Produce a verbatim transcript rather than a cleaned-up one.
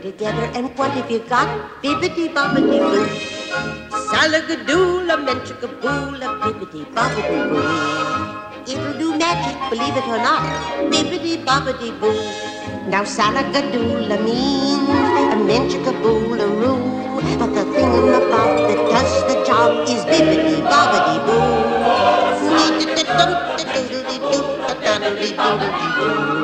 together, and what have you got? Bibbidi-bobbidi-boo. Salagadoola, menchikaboola, bibbidi-bobbidi-boo. It'll do magic, believe it or not. Bibbidi-bobbidi-boo. Now salagadoola means a menchikaboola-roo. But the thing about that does the job is bibbidi-bobbidi-boo.